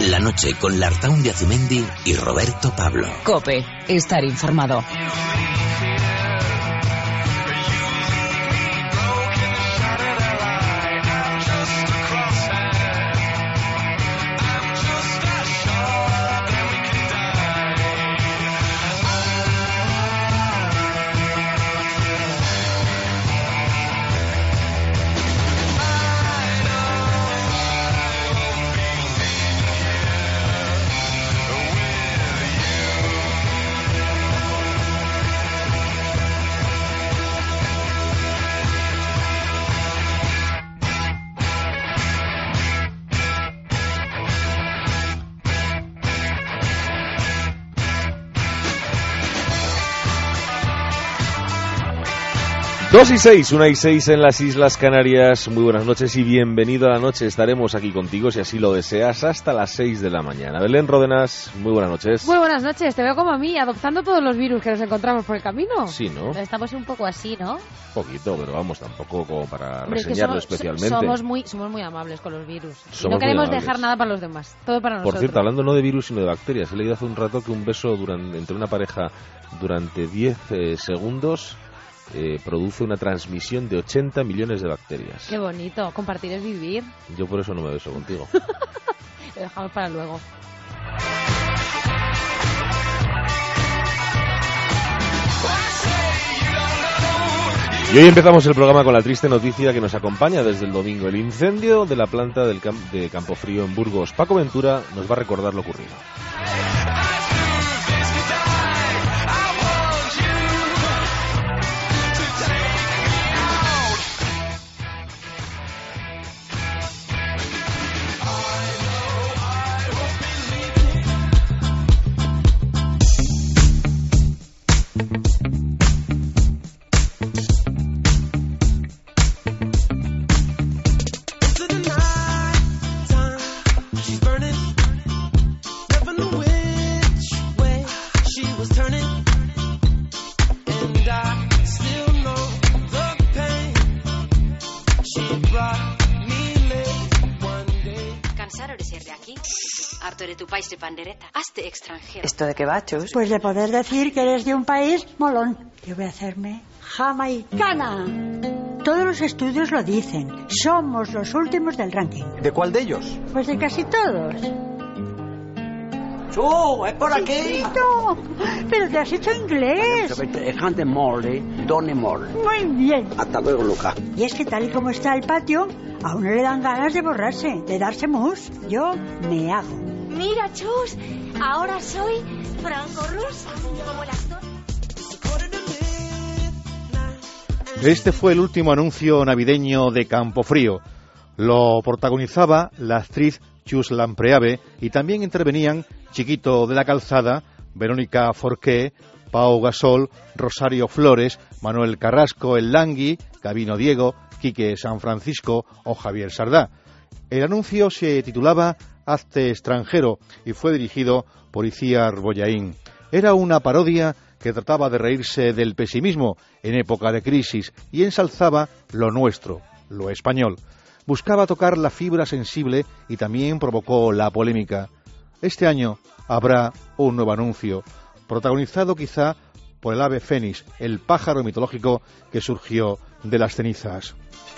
La noche con Lartaun de Azumendi y Roberto Pablo. COPE. Estar informado. Dos y seis, 1:06 en las Islas Canarias. Muy buenas noches y bienvenido a la noche. Estaremos aquí contigo, si así lo deseas, hasta las 6 de la mañana. Belén Ródenas, muy buenas noches. Muy buenas noches, te veo como a mí, adoptando todos los virus que nos encontramos por el camino. Sí, ¿no? Estamos un poco así, ¿no? Poquito, pero vamos, tampoco como para Hombre, reseñarlo es que especialmente. Somos muy amables con los virus. Y no Somos queremos muy dejar nada para los demás, todo para nosotros. Por cierto, hablando no de virus sino de bacterias, he leído hace un rato que un beso entre una pareja durante 10 segundos produce una transmisión de 80 millones de bacterias. Qué bonito, compartir es vivir. Yo por eso no me beso contigo. Lo dejamos para luego. Y hoy empezamos el programa con la triste noticia que nos acompaña desde el domingo: el incendio de la planta de Campofrío en Burgos. Paco Ventura nos va a recordar lo ocurrido. De tu país de pandereta, hazte extranjero. ¿Esto de qué va, Chus? Pues de poder decir que eres de un país molón. Yo voy a hacerme jamaicana. Todos los estudios lo dicen. Somos los últimos del ranking. ¿De cuál de ellos? Pues de casi todos. ¡Chu! ¡Es por aquí! No, pero te has hecho inglés. Muy bien. Hasta luego, Luca. Y es que tal y como está el patio, a uno le dan ganas de borrarse, de darse mus. Yo me hago. Mira, Chus, ahora soy franco-rusa, como el actor. Este fue el último anuncio navideño de Campofrío. Lo protagonizaba la actriz Chus Lampreave y también intervenían Chiquito de la Calzada, Verónica Forqué, Pau Gasol, Rosario Flores, Manuel Carrasco el Langui, Gabino Diego, Quique San Francisco o Javier Sardá. El anuncio se titulaba Hazte extranjero y fue dirigido por Iciar Bollaín. Era una parodia que trataba de reírse del pesimismo en época de crisis y ensalzaba lo nuestro, lo español. Buscaba tocar la fibra sensible y también provocó la polémica. Este año habrá un nuevo anuncio, protagonizado quizá por el ave fénix, el pájaro mitológico que surgió de las cenizas.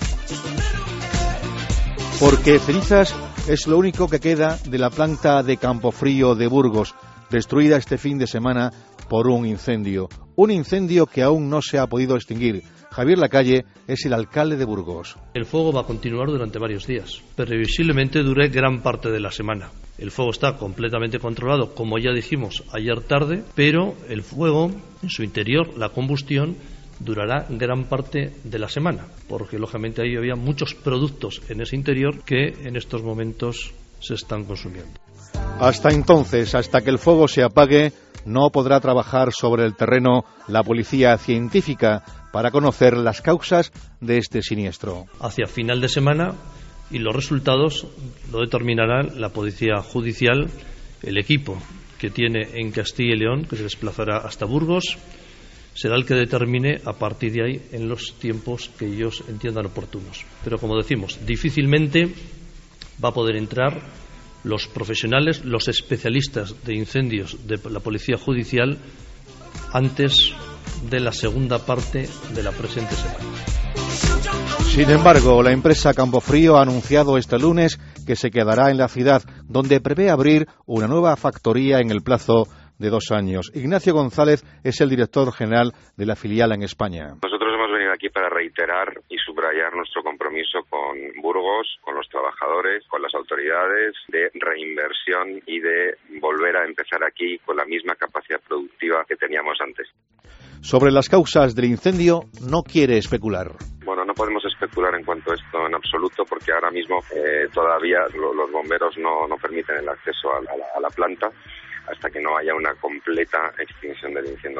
Porque cenizas es lo único que queda de la planta de Campofrío de Burgos, destruida este fin de semana por un incendio que aún no se ha podido extinguir. Javier Lacalle es el alcalde de Burgos. El fuego va a continuar durante varios días, previsiblemente dure gran parte de la semana. El fuego está completamente controlado, como ya dijimos ayer tarde, pero el fuego, en su interior, la combustión, durará gran parte de la semana, porque lógicamente ahí había muchos productos en ese interior que en estos momentos se están consumiendo. Hasta entonces, hasta que el fuego se apague, no podrá trabajar sobre el terreno la policía científica para conocer las causas de este siniestro. Hacia final de semana, y los resultados lo determinará la policía judicial, el equipo que tiene en Castilla y León, que se desplazará hasta Burgos, será el que determine a partir de ahí en los tiempos que ellos entiendan oportunos. Pero como decimos, difícilmente va a poder entrar los profesionales, los especialistas de incendios de la Policía Judicial antes de la segunda parte de la presente semana. Sin embargo, la empresa Campofrío ha anunciado este lunes que se quedará en la ciudad, donde prevé abrir una nueva factoría en el plazo de 2 años. Ignacio González es el director general de la filial en España. Nosotros hemos venido aquí para reiterar y subrayar nuestro compromiso con Burgos, con los trabajadores, con las autoridades, de reinversión y de volver a empezar aquí con la misma capacidad productiva que teníamos antes. Sobre las causas del incendio no quiere especular. Bueno, no podemos especular en cuanto a esto en absoluto porque ahora mismo todavía los bomberos no permiten el acceso a la planta hasta que no haya una completa extinción del incendio.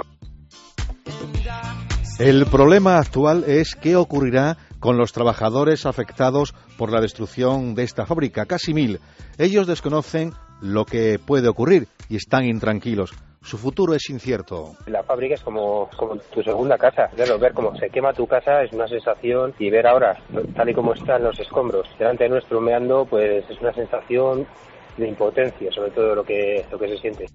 El problema actual es qué ocurrirá con los trabajadores afectados por la destrucción de esta fábrica, casi 1000. Ellos desconocen lo que puede ocurrir y están intranquilos. Su futuro es incierto. La fábrica es como tu segunda casa. Claro, ver cómo se quema tu casa es una sensación, y ver ahora, tal y como están los escombros delante nuestro humeando, pues es una sensación de impotencia, sobre todo lo que se siente.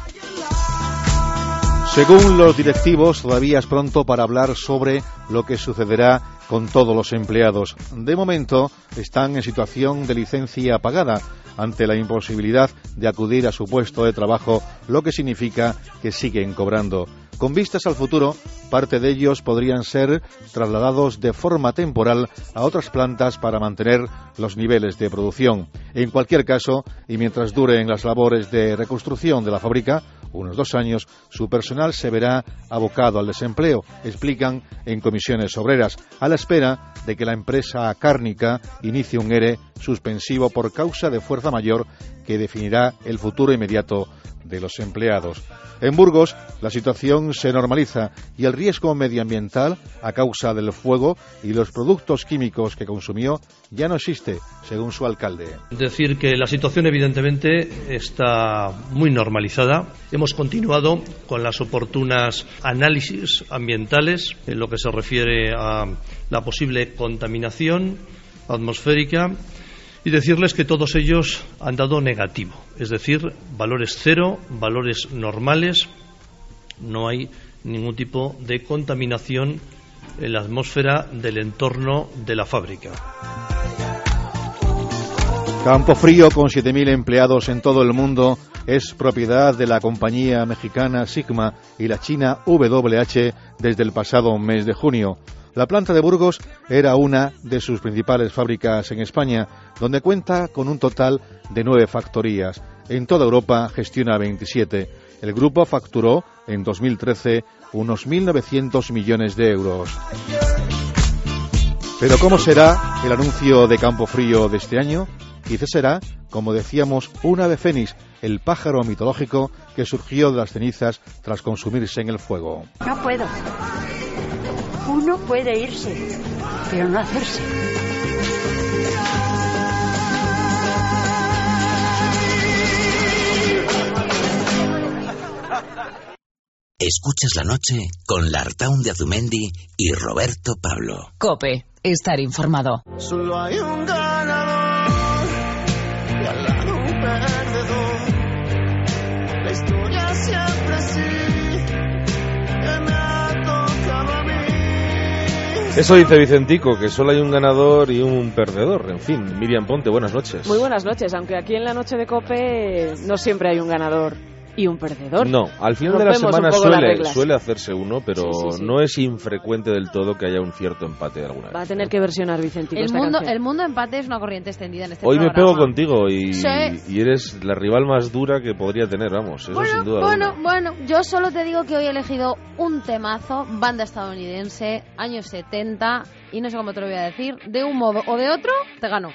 Según los directivos, todavía es pronto para hablar sobre lo que sucederá con todos los empleados. De momento, están en situación de licencia pagada ante la imposibilidad de acudir a su puesto de trabajo, lo que significa que siguen cobrando. Con vistas al futuro, parte de ellos podrían ser trasladados de forma temporal a otras plantas para mantener los niveles de producción. En cualquier caso, y mientras duren las labores de reconstrucción de la fábrica, unos 2 años, su personal se verá abocado al desempleo, explican en comisiones obreras, a la espera de que la empresa cárnica inicie un ERE suspensivo por causa de fuerza mayor que definirá el futuro inmediato de los empleados. En Burgos, la situación se normaliza y el riesgo medioambiental a causa del fuego y los productos químicos que consumió ya no existe, según su alcalde. Decir que la situación evidentemente está muy normalizada. Hemos continuado con las oportunas análisis ambientales en lo que se refiere a la posible contaminación atmosférica y decirles que todos ellos han dado negativo, es decir, valores cero, valores normales, no hay ningún tipo de contaminación en la atmósfera del entorno de la fábrica. Campofrío, con 7.000 empleados en todo el mundo, es propiedad de la compañía mexicana Sigma y la china WH desde el pasado mes de junio. La planta de Burgos era una de sus principales fábricas en España, donde cuenta con un total de 9 factorías. En toda Europa gestiona 27. El grupo facturó en 2013 unos 1.900 millones de euros. Pero ¿cómo será el anuncio de Campofrío de este año? Quizás será, como decíamos, un ave fénix, el pájaro mitológico que surgió de las cenizas tras consumirse en el fuego. No puedo. Uno puede irse, pero no hacerse. Escuchas la noche con Lartaun de Azumendi y Roberto Pablo. COPE, estar informado. Solo hay un ganador y al lado un perdedor. La historia siempre así. Eso dice Vicentico, que solo hay un ganador y un perdedor. En fin, Miriam Ponte, buenas noches. Muy buenas noches, aunque aquí en la noche de COPE no siempre hay un ganador y un perdedor. No, al final de la semana suele hacerse uno, pero sí. No es infrecuente del todo que haya un cierto empate alguna vez. Va a tener que versionar Vicentico el mundo empate es una corriente extendida en este Hoy programa. Me pego contigo y eres la rival más dura que podría tener, vamos, eso sin duda alguna. Bueno, yo solo te digo que hoy he elegido un temazo, banda estadounidense, años 70, y no sé cómo te lo voy a decir, de un modo o de otro, te gano.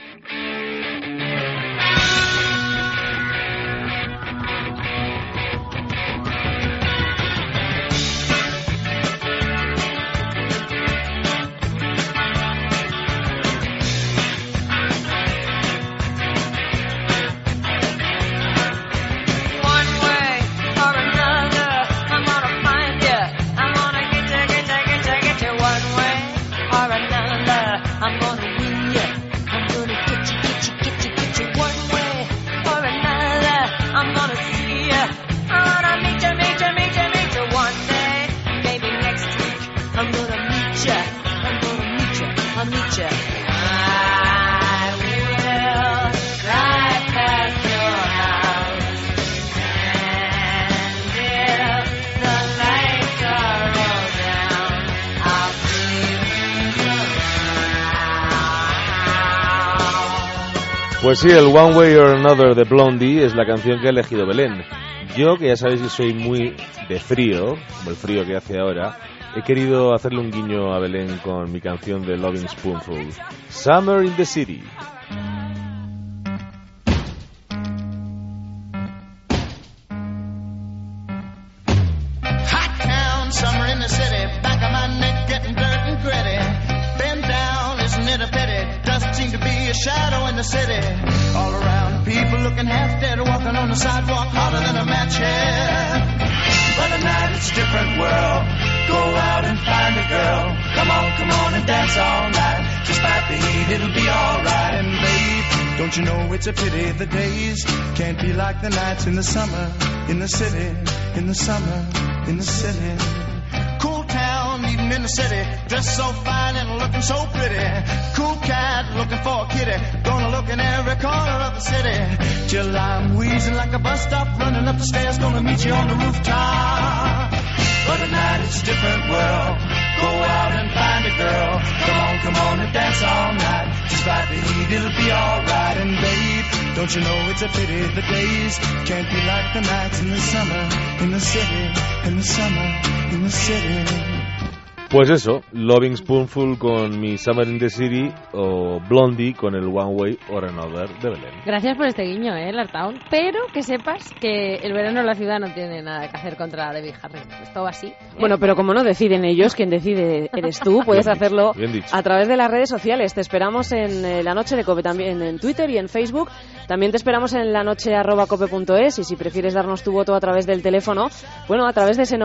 Pues sí, el One Way or Another de Blondie es la canción que ha elegido Belén. Yo, que ya sabéis que soy muy de frío, como el frío que hace ahora, he querido hacerle un guiño a Belén con mi canción de Loving Spoonful, Summer in the City. Hot town, summer in the city, back of my neck getting dirt and gritty. Bend down, isn't it a pity? Doesn't seem to be a shadow in the city. All around, people looking half dead, walking on the sidewalk hotter than a match head. But at night it's a different world. Go out and find a girl. Come on and dance all night. Despite the heat, it'll be alright. And babe, don't you know it's a pity the days can't be like the nights in the summer, in the city, in the summer, in the city. Cool town, even in the city, dressed so fine and looking so pretty. Cool cat, looking for a kitty, gonna look in every corner of the city. Till I'm wheezing like a bus stop, running up the stairs, gonna meet you on the rooftop. But at night it's a different world. Go out and find a girl. Come on and dance all night. Despite the heat, it'll be alright. And babe, don't you know it's a pity the days can't be like the nights in the summer, in the city, in the summer, in the city. Pues eso, Loving Spoonful con mi Summer in the City o Blondie con el One Way or Another de Belén. Gracias por este guiño, Lartown. Pero que sepas que el verano en la ciudad no tiene nada que hacer contra Debbie Harry. Es todo así. Bueno, pero como no deciden ellos, quien decide eres tú. Puedes hacerlo a través de las redes sociales. Te esperamos en la noche de COPE, también en Twitter y en Facebook. También te esperamos en lanoche@cope.es y si prefieres darnos tu voto a través del teléfono, bueno, a través de ese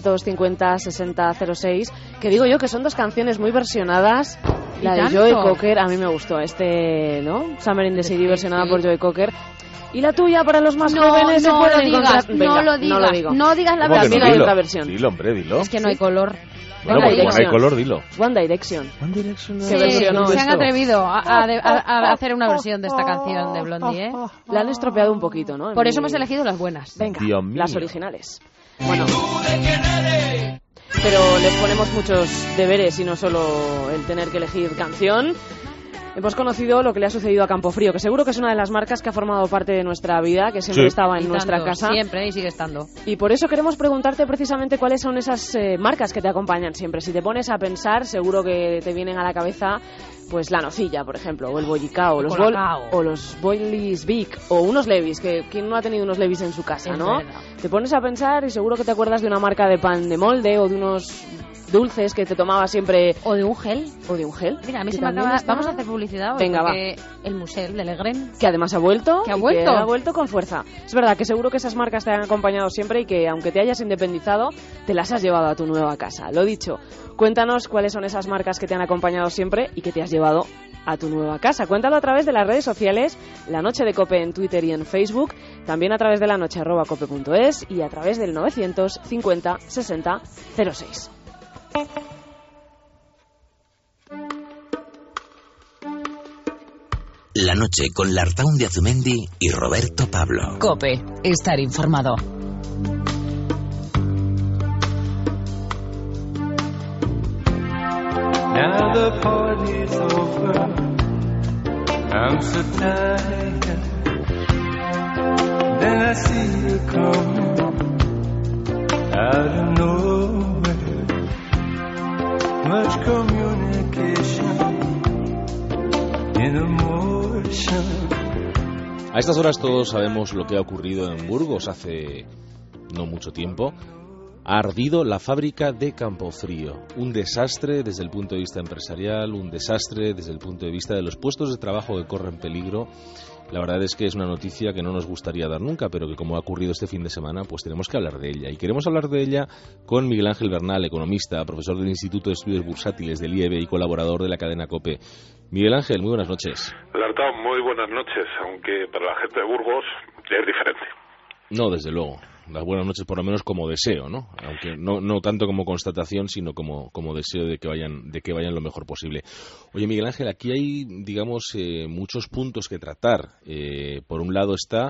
950-60-06, que digo yo que son dos canciones muy versionadas. La de Joe Cocker, a mí me gustó, ¿no? Summer in the City, versionada por Joe Cocker. Y la tuya para los más jóvenes se puede encontrar. No lo digas la versión. No? Hay otra versión. Dilo, hombre, dilo. Es que no hay color. Bueno, pues como no hay color, dilo. One Direction. Se versionó se han atrevido a hacer una versión de esta canción de Blondie, La han estropeado un poquito, ¿no? Por eso hemos elegido las buenas. Venga, las originales. Bueno, pero les ponemos muchos deberes y no solo el tener que elegir canción. Hemos conocido lo que le ha sucedido a Campofrío, que seguro que es una de las marcas que ha formado parte de nuestra vida, que siempre estaba en nuestra casa. Siempre, y sigue estando. Y por eso queremos preguntarte precisamente cuáles son esas marcas que te acompañan siempre. Si te pones a pensar, seguro que te vienen a la cabeza pues la Nocilla, por ejemplo, o el Bollicao, o los Boilies Big, o unos Levi's, que ¿quién no ha tenido unos Levi's en su casa, no? Te pones a pensar y seguro que te acuerdas de una marca de pan de molde o de unos dulces que te tomaba siempre. O de un gel. Mira, a mí se me acaba. Vamos a hacer publicidad hoy. Venga, porque el Musel de Legren. Que además ha vuelto. Que ha vuelto con fuerza. Es verdad que seguro que esas marcas te han acompañado siempre y que aunque te hayas independizado, te las has llevado a tu nueva casa. Lo dicho, cuéntanos cuáles son esas marcas que te han acompañado siempre y que te has llevado a tu nueva casa. Cuéntalo a través de las redes sociales, La Noche de Cope en Twitter y en Facebook, también a través de lanoche@cope.es y a través del 950-60-06. La noche con Lartaun de Azumendi y Roberto Pablo. COPE, estar informado. Now the party's over. I'm so tired. Then I see you come out of nowhere. Much communication in emotion. A estas horas todos sabemos lo que ha ocurrido en Burgos hace no mucho tiempo. Ha ardido la fábrica de Campofrío. Un desastre desde el punto de vista empresarial, un desastre desde el punto de vista de los puestos de trabajo que corren peligro. La verdad es que es una noticia que no nos gustaría dar nunca, pero que como ha ocurrido este fin de semana, pues tenemos que hablar de ella. Y queremos hablar de ella con Miguel Ángel Bernal, economista, profesor del Instituto de Estudios Bursátiles del IEB y colaborador de la cadena COPE. Miguel Ángel, muy buenas noches. Lartaun, muy buenas noches, aunque para la gente de Burgos es diferente. No, desde luego. Las buenas noches por lo menos como deseo, ¿no? Aunque no tanto como constatación, sino como deseo de que vayan lo mejor posible. Oye, Miguel Ángel, aquí hay, digamos, muchos puntos que tratar. Por un lado está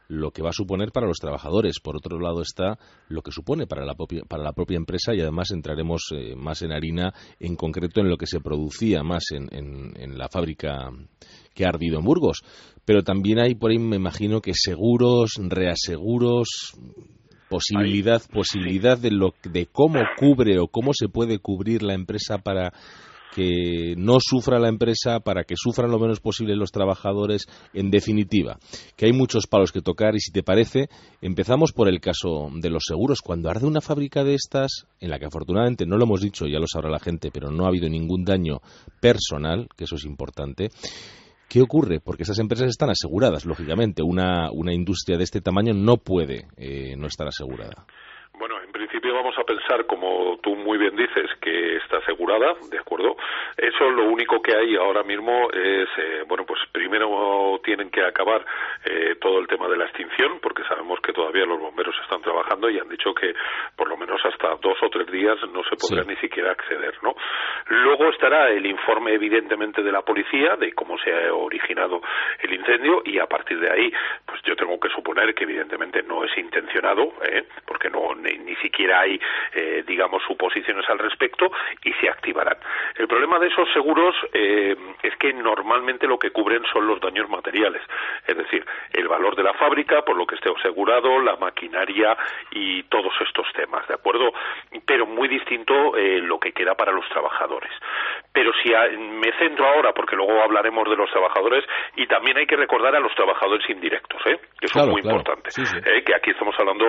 lo que va a suponer para los trabajadores. Por otro lado está lo que supone para la propia empresa, y además entraremos más en harina, en concreto en lo que se producía más en la fábrica que ha ardido en Burgos. Pero también hay por ahí, me imagino, que seguros, reaseguros, posibilidad de cómo cubre o cómo se puede cubrir la empresa para que no sufra la empresa, para que sufran lo menos posible los trabajadores. En definitiva, que hay muchos palos que tocar, y si te parece, empezamos por el caso de los seguros. Cuando arde una fábrica de estas, en la que afortunadamente, no lo hemos dicho, ya lo sabrá la gente, pero no ha habido ningún daño personal, que eso es importante, ¿qué ocurre? Porque esas empresas están aseguradas, lógicamente. Una industria de este tamaño no puede no estar asegurada. Bueno, en principio vamos a pensar, como tú muy bien dices, que está asegurada, ¿de acuerdo? Eso lo único que hay ahora mismo es, pues primero tienen que acabar todo el tema de la extinción, porque sabemos que todavía los bomberos están trabajando y han dicho que por lo menos hasta 2 o 3 días no se podrá ni siquiera acceder, ¿no? Luego estará el informe, evidentemente, de la policía de cómo se ha originado el incendio, y a partir de ahí, pues yo tengo que suponer que evidentemente no es intencionado, porque ni siquiera hay, suposiciones al respecto, y se activarán. El problema de esos seguros es que normalmente lo que cubren son los daños materiales, es decir, el valor de la fábrica, por lo que esté asegurado, la maquinaria y todos estos temas, ¿de acuerdo? Pero muy distinto lo que queda para los trabajadores. Pero si me centro ahora, porque luego hablaremos de los trabajadores, y también hay que recordar a los trabajadores indirectos, que son muy importantes, que aquí estamos hablando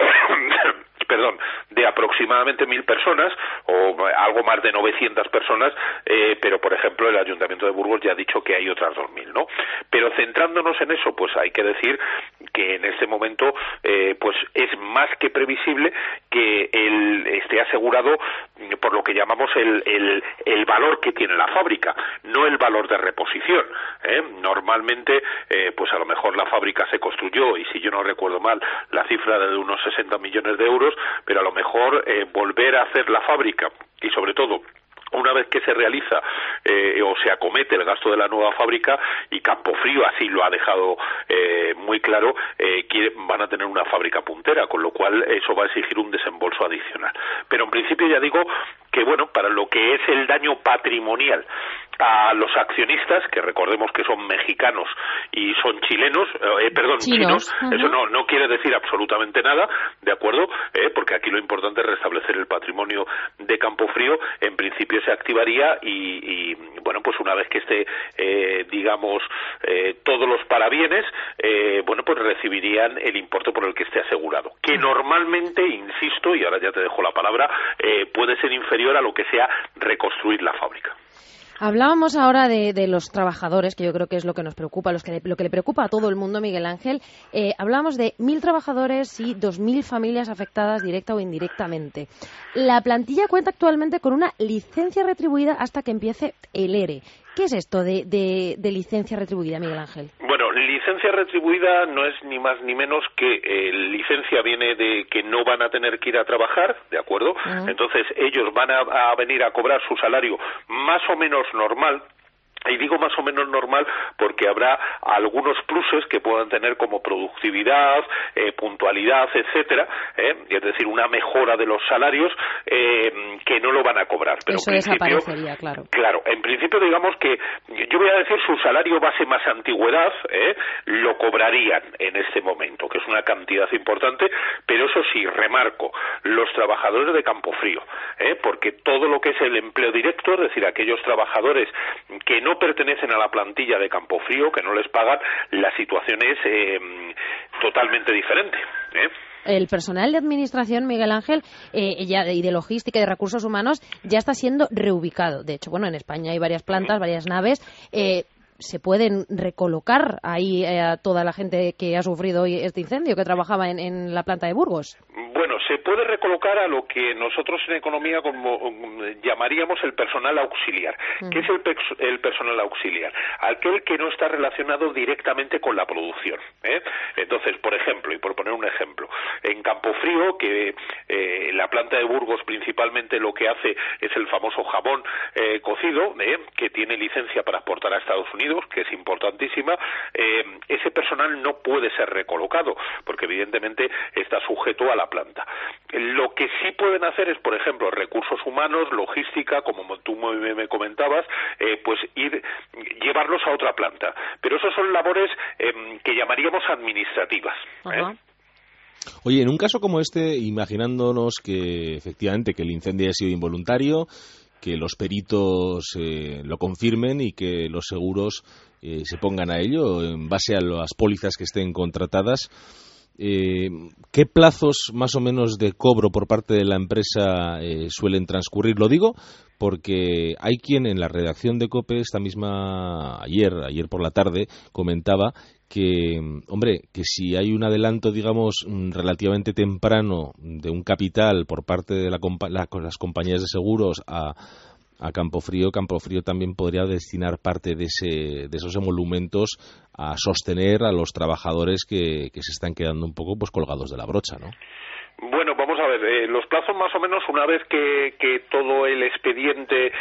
de aproximadamente 1.000 personas, o algo más de 900 personas, pero por ejemplo el Ayuntamiento de Burgos ya ha dicho que hay otras 2.000, ¿no? Pero centrándonos en eso, pues hay que decir que en este momento pues es más que previsible que él esté asegurado por lo que llamamos el valor que tiene la fábrica, no el valor de reposición. Normalmente pues a lo mejor la fábrica se construyó, y si yo no recuerdo mal, la cifra de unos 60 millones de euros, pero a lo mejor volver a hacer la fábrica, y sobre todo una vez que se realiza o se acomete el gasto de la nueva fábrica, y Campofrío así lo ha dejado muy claro, van a tener una fábrica puntera, con lo cual eso va a exigir un desembolso adicional. Pero en principio ya digo que para lo que es el daño patrimonial a los accionistas, que recordemos que son mexicanos y son chinos, eso no quiere decir absolutamente nada, ¿de acuerdo? Porque aquí lo importante es restablecer el patrimonio de Campofrío. En principio se activaría y pues una vez que esté todos los parabienes, pues recibirían el importe por el que esté asegurado, que normalmente, insisto, y ahora ya te dejo la palabra, puede ser inferior a lo que sea reconstruir la fábrica. Hablábamos ahora de los trabajadores, que yo creo que es lo que nos preocupa, lo que le preocupa a todo el mundo, Miguel Ángel. Hablábamos de 1.000 trabajadores y 2.000 familias afectadas directa o indirectamente. La plantilla cuenta actualmente con una licencia retribuida hasta que empiece el ERE. ¿Qué es esto de licencia retribuida, Miguel Ángel? Bueno, licencia retribuida no es ni más ni menos que licencia viene de que no van a tener que ir a trabajar, ¿de acuerdo? Entonces ellos van a venir a cobrar su salario más o menos normal. Y digo más o menos normal porque habrá algunos pluses que puedan tener, como productividad, puntualidad, etcétera, es decir, una mejora de los salarios que no lo van a cobrar. Pero eso desaparecería, claro. Claro, en principio digamos que yo voy a decir su salario base más antigüedad, lo cobrarían en este momento, que es una cantidad importante, pero eso sí, remarco, los trabajadores de Campofrío, porque todo lo que es el empleo directo, es decir, aquellos trabajadores que no pertenecen a la plantilla de Campofrío, que no les pagan, la situación es totalmente diferente. El personal de administración, Miguel Ángel, y de logística y de recursos humanos ya está siendo reubicado. De hecho, en España hay varias plantas, varias naves. ¿Se pueden recolocar ahí a toda la gente que ha sufrido hoy este incendio, que trabajaba en la planta de Burgos? Bueno, se puede recolocar a lo que nosotros en economía llamaríamos el personal auxiliar. ¿Qué es el personal auxiliar? Aquel que no está relacionado directamente con la producción. Entonces, por ejemplo, y por poner un ejemplo, en Campofrío, que la planta de Burgos principalmente lo que hace es el famoso jamón cocido, que tiene licencia para exportar a Estados Unidos, que es importantísima, ese personal no puede ser recolocado, porque evidentemente está sujeto a la planta. Lo que sí pueden hacer es, por ejemplo, recursos humanos, logística, como tú me comentabas, pues llevarlos a otra planta. Pero eso son labores que llamaríamos administrativas. Oye, en un caso como este, imaginándonos que efectivamente que el incendio ha sido involuntario, que los peritos lo confirmen y que los seguros se pongan a ello en base a las pólizas que estén contratadas, ¿qué plazos más o menos de cobro por parte de la empresa suelen transcurrir? Lo digo porque hay quien en la redacción de COPE ayer por la tarde comentaba que, hombre, que si hay un adelanto, digamos, relativamente temprano de un capital por parte de las compañías de seguros a Campofrío también podría destinar parte de esos emolumentos a sostener a los trabajadores que se están quedando un poco pues colgados de la brocha, ¿no? Bueno, vamos a ver, los plazos más o menos una vez que todo el expediente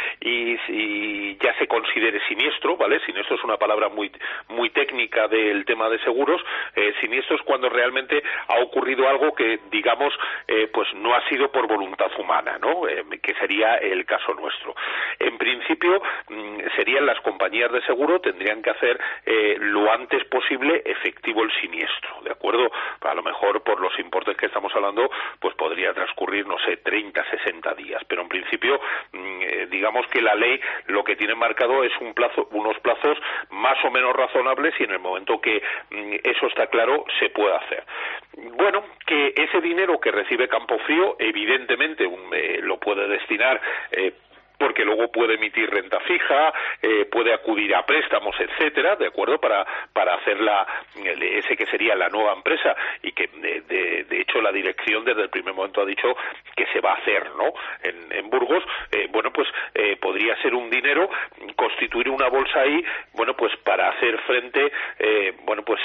y ya se considere siniestro, ¿vale? Siniestro es una palabra muy técnica del tema de seguros. Siniestro es cuando realmente ha ocurrido algo que, digamos, pues no ha sido por voluntad humana, ¿no? Que sería el caso nuestro. En principio, serían las compañías de seguro, tendrían que hacer lo antes posible efectivo el siniestro, ¿de acuerdo? A lo mejor por los importes que estamos hablando, pues podría transcurrir, no sé, 30, 60 días, pero en principio digamos que la ley lo que tiene marcado es unos plazos más o menos razonables, y en el momento que eso está claro se puede hacer. Bueno, que ese dinero que recibe Campofrío evidentemente lo puede destinar porque luego puede emitir renta fija, puede acudir a préstamos, etcétera, ¿de acuerdo? Para hacer ese que sería la nueva empresa, y que de hecho la dirección desde el primer momento ha dicho que se va a hacer, ¿no? En Burgos, bueno, pues podría ser un dinero, constituir una bolsa ahí, bueno, pues para hacer frente, bueno, pues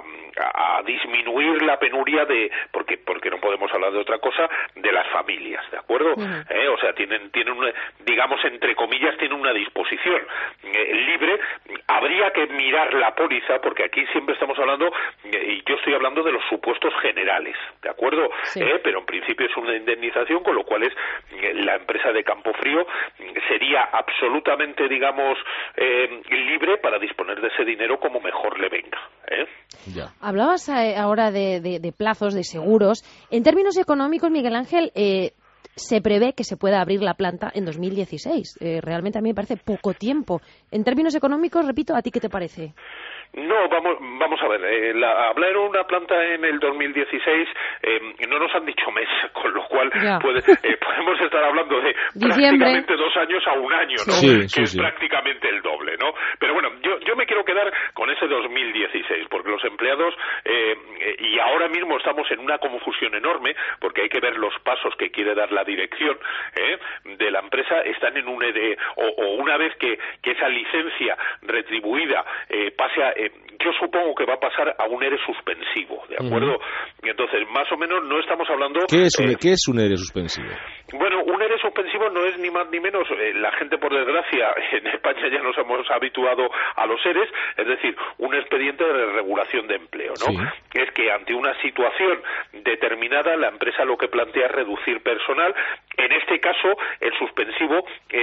a disminuir la penuria porque no podemos hablar de otra cosa, de las familias, ¿de acuerdo? O sea, tienen digamos, entre comillas, tiene una disposición libre. Habría que mirar la póliza, porque aquí siempre estamos hablando, y yo estoy hablando de los supuestos generales, ¿de acuerdo? Sí. Pero en principio es una indemnización, con lo cual la empresa de Campofrío sería absolutamente, digamos, libre para disponer de ese dinero como mejor le venga. Ya. Hablabas ahora de plazos, de seguros. En términos económicos, Miguel Ángel, se prevé que se pueda abrir la planta en 2016. Realmente a mí me parece poco tiempo. En términos económicos, repito, ¿a ti qué te parece? No, vamos a ver, hablar una planta en el 2016 no nos han dicho mes, con lo cual podemos estar hablando de prácticamente 2 años a 1 año, ¿no? Sí, es prácticamente el doble, ¿no? Pero bueno, yo me quiero quedar con ese 2016, porque los empleados, y ahora mismo estamos en una confusión enorme, porque hay que ver los pasos que quiere dar la dirección de la empresa, están en un ERE, o una vez que esa licencia retribuida pase a... yo supongo que va a pasar a un ERE suspensivo, ¿de acuerdo? Y entonces, más o menos, no estamos hablando... ¿Qué es un ERE suspensivo? Bueno, un ERE suspensivo no es ni más ni menos, la gente, por desgracia, en España ya nos hemos habituado a los EREs, es decir, un expediente de regulación de empleo, ¿no? Sí. Es que ante una situación determinada, la empresa lo que plantea es reducir personal. En este caso, el suspensivo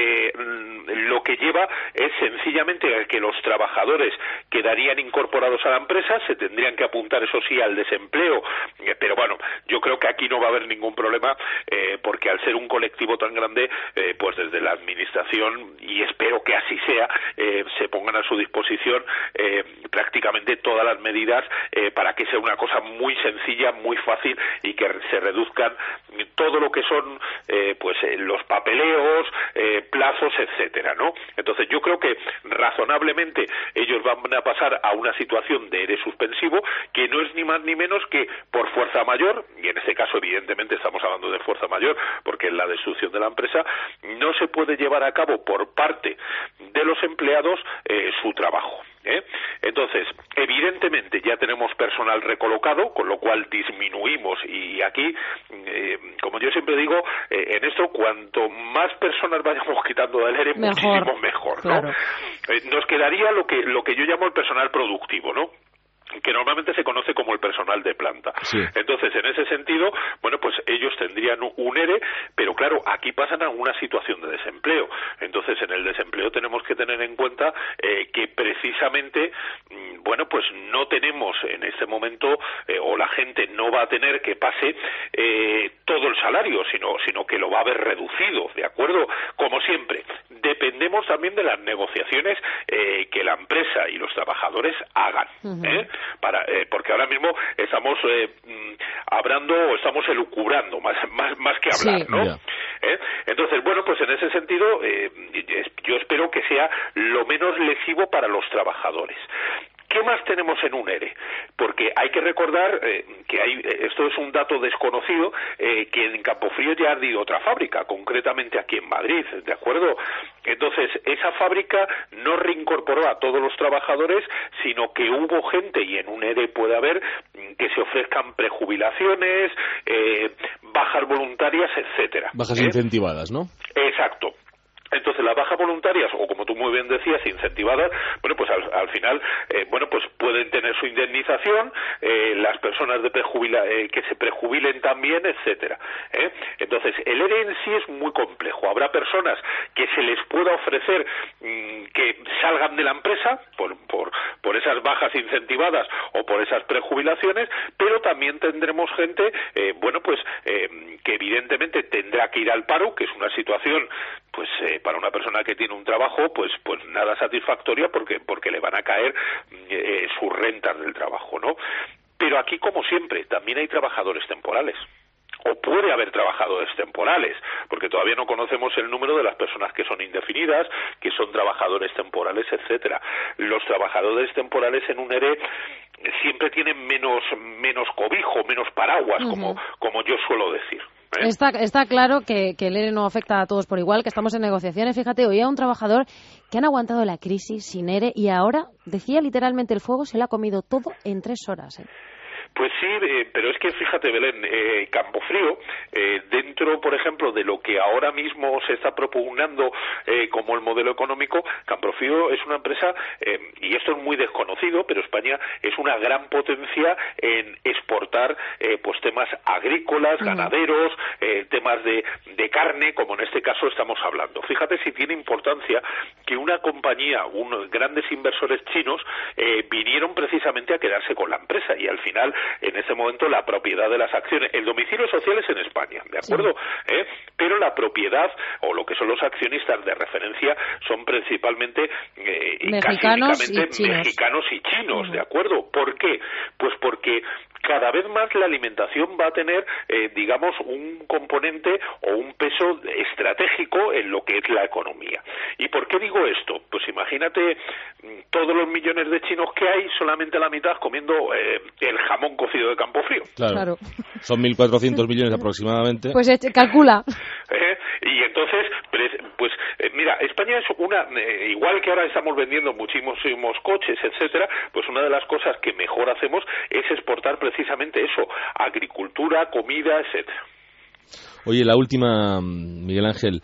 lo que lleva es sencillamente a que los trabajadores quedarían incorporados a la empresa, se tendrían que apuntar, eso sí, al desempleo, pero bueno, yo creo que aquí no va a haber ningún problema, porque al ser un colectivo tan grande, pues desde la administración, y espero que así sea, se pongan a su disposición prácticamente todas las medidas para que sea una cosa muy sencilla, muy fácil, y que se reduzcan todo lo que son pues los papeleos, plazos, etcétera, ¿no? Entonces yo creo que razonablemente ellos van a pasar a una situación de ERE suspensivo, que no es ni más ni menos que por fuerza mayor, y en este caso evidentemente estamos hablando de fuerza mayor porque es la destrucción de la empresa, no se puede llevar a cabo por parte de los empleados su trabajo. Entonces, evidentemente ya tenemos personal recolocado, con lo cual disminuimos, y aquí, como yo siempre digo, en esto cuanto más personas vayamos quitando del ERE, muchísimo mejor, ¿no? Claro. Nos quedaría lo que yo llamo el personal productivo, ¿no?, que normalmente se conoce como el personal de planta. Sí. Entonces, en ese sentido, bueno, pues ellos tendrían un ERE, pero claro, aquí pasan a una situación de desempleo. Entonces, en el desempleo tenemos que tener en cuenta que precisamente, bueno, pues no tenemos en este momento, o la gente no va a tener que pase todo el salario, sino que lo va a haber reducido, ¿de acuerdo? Como siempre, dependemos también de las negociaciones que la empresa y los trabajadores hagan, porque ahora mismo estamos hablando o estamos elucubrando más que hablar, sí, ¿no? Entonces, bueno, pues en ese sentido yo espero que sea lo menos lesivo para los trabajadores. ¿Qué más tenemos en un ERE? Porque hay que recordar que esto es un dato desconocido, que en Campofrío ya ha ardido otra fábrica, concretamente aquí en Madrid, ¿de acuerdo? Entonces, esa fábrica no reincorporó a todos los trabajadores, sino que hubo gente, y en un ERE puede haber, que se ofrezcan prejubilaciones, bajas voluntarias, etcétera. Bajas incentivadas, ¿no? Exacto. Entonces, las bajas voluntarias, o como tú muy bien decías, incentivadas, bueno, pues al final, bueno, pues pueden tener su indemnización, las personas que se prejubilen también, etcétera. Entonces, el ERE en sí es muy complejo. Habrá personas que se les pueda ofrecer que salgan de la empresa por esas bajas incentivadas o por esas prejubilaciones, pero también tendremos gente, bueno, pues que evidentemente tendrá que ir al paro, que es una situación, pues para una persona que tiene un trabajo, pues nada satisfactoria, porque le van a caer sus rentas del trabajo, ¿no? Pero aquí, como siempre, también hay trabajadores temporales. O puede haber trabajadores temporales, porque todavía no conocemos el número de las personas que son indefinidas, que son trabajadores temporales, etcétera. Los trabajadores temporales en un ERE siempre tienen menos cobijo, menos paraguas, como yo suelo decir. Está claro que el ERE no afecta a todos por igual, que estamos en negociaciones. Fíjate, oía a un trabajador que han aguantado la crisis sin ERE y ahora, decía literalmente, el fuego se le ha comido todo en 3 horas. Pues sí, pero es que fíjate, Belén, Campofrío, dentro, por ejemplo, de lo que ahora mismo se está propugnando como el modelo económico, Campofrío es una empresa, y esto es muy desconocido, pero España es una gran potencia en exportar pues temas agrícolas, ganaderos, temas de carne, como en este caso estamos hablando. Fíjate si tiene importancia que una compañía, unos grandes inversores chinos, vinieron precisamente a quedarse con la empresa, y al final, en ese momento, la propiedad de las acciones, el domicilio social es en España, ¿de acuerdo? Sí. Pero la propiedad, o lo que son los accionistas de referencia, son principalmente mexicanos y chinos, ¿de acuerdo? ¿Por qué? Pues porque cada vez más la alimentación va a tener, digamos, un componente o un peso estratégico en lo que es la economía. ¿Y por qué digo esto? Pues imagínate todos los millones de chinos que hay, solamente la mitad comiendo el jamón cocido de Campofrío. Claro. Son 1.400 millones aproximadamente. Pues calcula. Y entonces, pues mira, España es igual que ahora estamos vendiendo muchísimos coches, etcétera, pues una de las cosas que mejor hacemos es exportar precisamente eso, agricultura, comida, etcétera. Oye, la última, Miguel Ángel,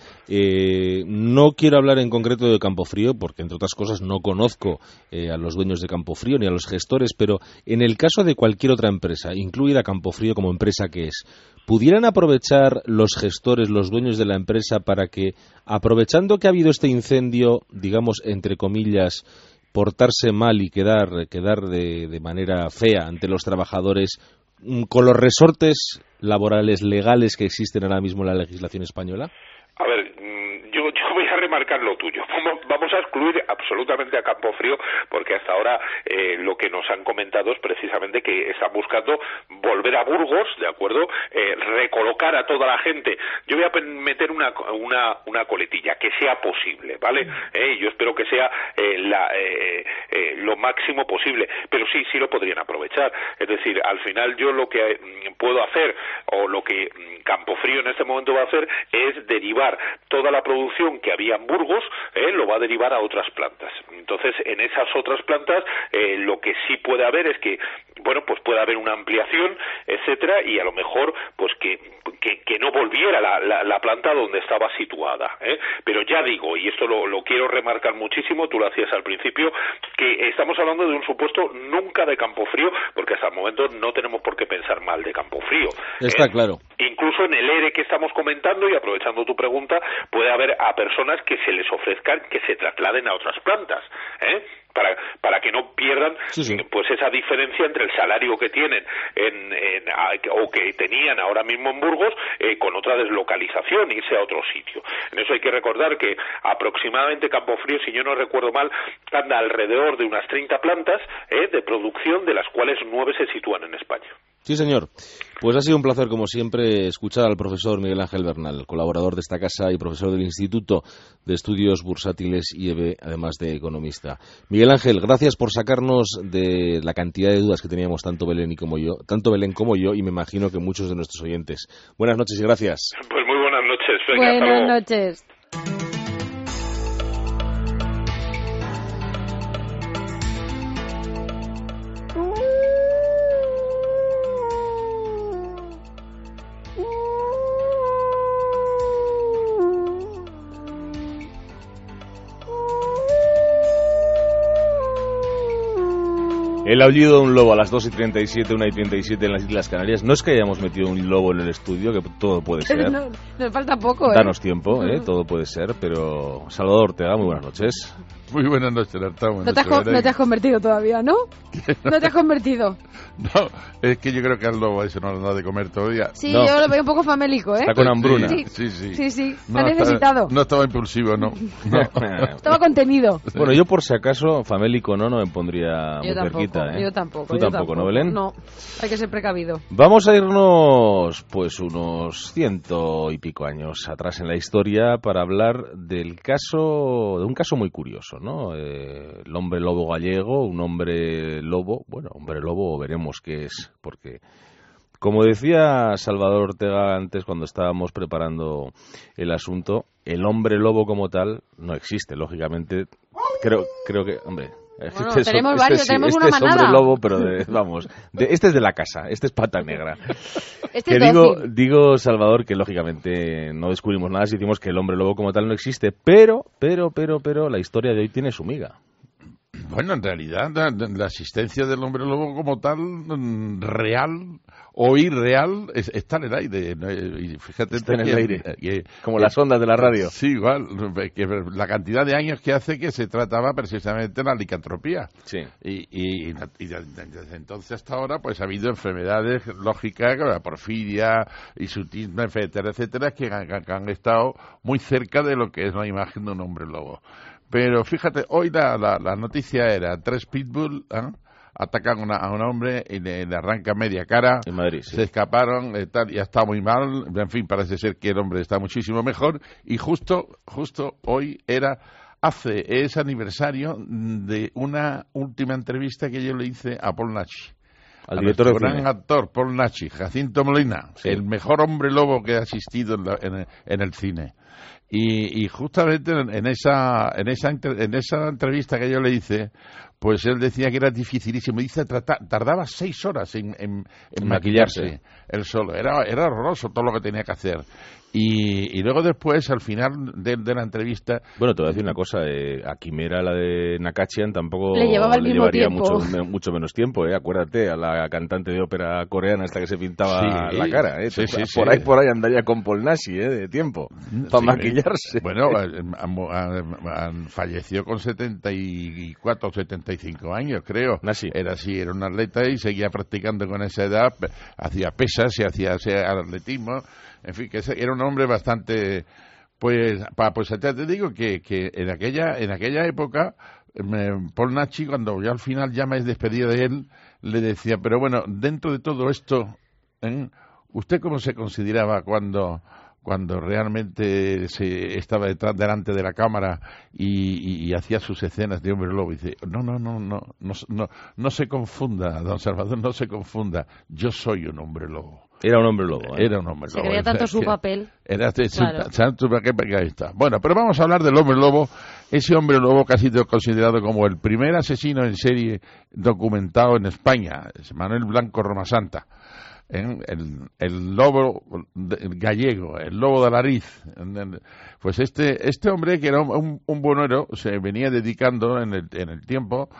no quiero hablar en concreto de Campofrío, porque entre otras cosas no conozco a los dueños de Campofrío ni a los gestores, pero en el caso de cualquier otra empresa, incluida Campofrío como empresa que es, ¿pudieran aprovechar los gestores, los dueños de la empresa, para que, aprovechando que ha habido este incendio, digamos, entre comillas, portarse mal y quedar de manera fea ante los trabajadores, con los resortes laborales legales que existen ahora mismo en la legislación española? A ver, yo voy a remarcar lo tuyo. Vamos a excluir absolutamente a Campofrío, porque hasta ahora lo que nos han comentado es precisamente que están buscando volver a Burgos, ¿de acuerdo? Recolocar a toda la gente. Yo voy a meter una coletilla, que sea posible, ¿vale? Yo espero que sea lo máximo posible, pero sí lo podrían aprovechar. Es decir, al final yo lo que puedo hacer, o lo que Campofrío en este momento va a hacer, es derivar toda la producción que había en Burgos, lo va a derivar a otras plantas. Entonces, en esas otras plantas, lo que sí puede haber es que, bueno, pues puede haber una ampliación, etcétera, y a lo mejor, pues que no volviera la planta donde estaba situada, Pero ya digo, y esto lo quiero remarcar muchísimo, tú lo hacías al principio, que estamos hablando de un supuesto nunca de Campofrío, porque hasta el momento no tenemos por qué pensar mal de Campofrío. Está claro. Incluso en el ERE que estamos comentando, y aprovechando tu pregunta, puede haber a personas que se les ofrezcan que se trasladen a otras plantas, para que no pierdan pues esa diferencia entre el salario que tienen o que tenían ahora mismo en Burgos con otra deslocalización, irse a otro sitio. En eso hay que recordar que aproximadamente Campofrío, si yo no recuerdo mal, anda alrededor de unas 30 plantas de producción, de las cuales 9 se sitúan en España. Sí, señor. Pues ha sido un placer, como siempre, escuchar al profesor Miguel Ángel Bernal, colaborador de esta casa y profesor del Instituto de Estudios Bursátiles IEB, además de economista. Miguel Ángel, gracias por sacarnos de la cantidad de dudas que teníamos tanto Belén como yo, y me imagino que muchos de nuestros oyentes. Buenas noches y gracias. Pues muy buenas noches. Venga, buenas noches. El aullido de un lobo a las 2:37, 1:37 en las Islas Canarias. No es que hayamos metido un lobo en el estudio, que todo puede ser. No, nos falta poco, Danos tiempo, todo puede ser, pero... Salvador Ortega, muy buenas noches. Muy buenas noches, Artau. No te has convertido todavía, ¿no? No te has convertido. No, es que yo creo que al lobo eso no lo da de comer todavía. Sí, no. Yo lo veo un poco famélico, Está con hambruna. Sí. No, ha necesitado. No estaba impulsivo, no. Estaba contenido. Bueno, yo por si acaso, famélico no me pondría muy cerquita. Yo tampoco. ¿Tú tampoco, no, Belén? No, hay que ser precavido. Vamos a irnos, pues, unos 100 y pico años atrás en la historia para hablar de un caso muy curioso, ¿no? El hombre lobo gallego, un hombre lobo, veremos qué es, porque, como decía Salvador Ortega antes cuando estábamos preparando el asunto, el hombre lobo como tal no existe, lógicamente. Creo que, hombre... Bueno, tenemos varios, tenemos una manada. Este es hombre lobo, pero este es de la casa, este es pata negra. Digo, Salvador, que lógicamente no descubrimos nada si decimos que el hombre lobo como tal no existe, pero la historia de hoy tiene su miga. Bueno, en realidad la existencia del hombre lobo como tal, real o irreal, está en el aire. Y fíjate, está en el aire, como las ondas de la radio. Sí, igual, que la cantidad de años que hace que se trataba precisamente de la licantropía. Sí. Y desde entonces hasta ahora pues ha habido enfermedades lógicas, la porfiria, hirsutismo, etcétera, que han estado muy cerca de lo que es la imagen de un hombre lobo. Pero fíjate, hoy la noticia era 3 pitbull atacan a un hombre y le arranca media cara. En Madrid, sí. Se escaparon, ya está muy mal. En fin, parece ser que el hombre está muchísimo mejor. Y justo hoy es aniversario de una última entrevista que yo le hice a Paul Naschy. Al director de gran actor Paul Naschy, Jacinto Molina, sí. El mejor hombre lobo que ha asistido en el cine. Y justamente en esa entrevista que yo le hice, pues él decía que era dificilísimo. Dice, tardaba 6 horas en maquillarse él solo. Era horroroso todo lo que tenía que hacer. Y luego después, al final de la entrevista... Bueno, te voy a decir una cosa. A Quimera, la de Nakachian, tampoco le llevaría mucho menos tiempo. Acuérdate, a la cantante de ópera coreana esta que se pintaba la cara. Por ahí andaría con Paul Naschy, de tiempo, para maquillarse. Bueno, falleció con 74 o 75 65 años, creo. Así. Era un atleta y seguía practicando con esa edad, hacía pesas y hacía atletismo, en fin, que era un hombre bastante... Pues te digo que en aquella época, Paul Naschy, cuando yo al final ya me despedía de él, le decía, pero bueno, dentro de todo esto, ¿usted cómo se consideraba cuando realmente se estaba delante de la cámara y hacía sus escenas de hombre lobo? Y dice, no se confunda, don Salvador, no se confunda, yo soy un hombre lobo. Era un hombre lobo. Era un hombre lobo. Se creía tanto su papel. Era claro. Ahí está. Bueno, pero vamos a hablar del hombre lobo, ese hombre lobo que ha sido considerado como el primer asesino en serie documentado en España, es Manuel Blanco Romasanta. El lobo gallego, el lobo de Lariz. Pues este hombre, que era un buhonero, se venía dedicando en el tiempo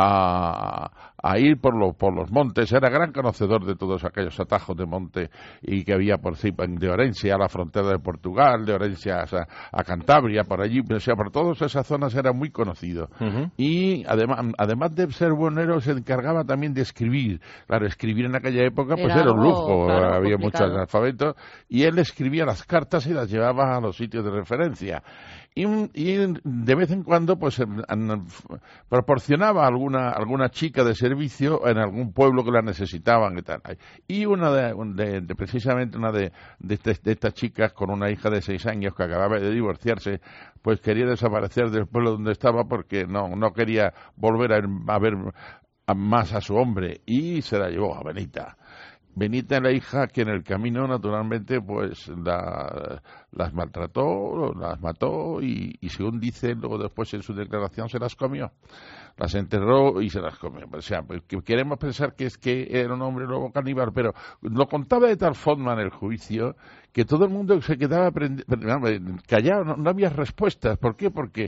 a ir por los montes. Era gran conocedor de todos aquellos atajos de monte y que había de Orense a la frontera de Portugal, de Orense a Cantabria, por allí, o sea, por todas esas zonas era muy conocido. Uh-huh. Y además de ser buhonero, se encargaba también de escribir. Claro, escribir en aquella época pues era un lujo, claro, había muchos analfabetos, y él escribía las cartas y las llevaba a los sitios de referencia. Y de vez en cuando pues proporcionaba alguna chica de servicio en algún pueblo que la necesitaban y tal. Y precisamente una de estas chicas, con una hija de 6 años que acababa de divorciarse, pues quería desaparecer del pueblo donde estaba porque no quería volver a ver más a su hombre, y se la llevó a Benita, la hija, que en el camino naturalmente pues las maltrató, las mató y según dice luego después en su declaración, se las comió, las enterró y se las comió. O sea, pues, queremos pensar que era un hombre lobo caníbal, pero lo contaba de tal forma en el juicio que todo el mundo se quedaba callado, no había respuestas. ¿Por qué? Porque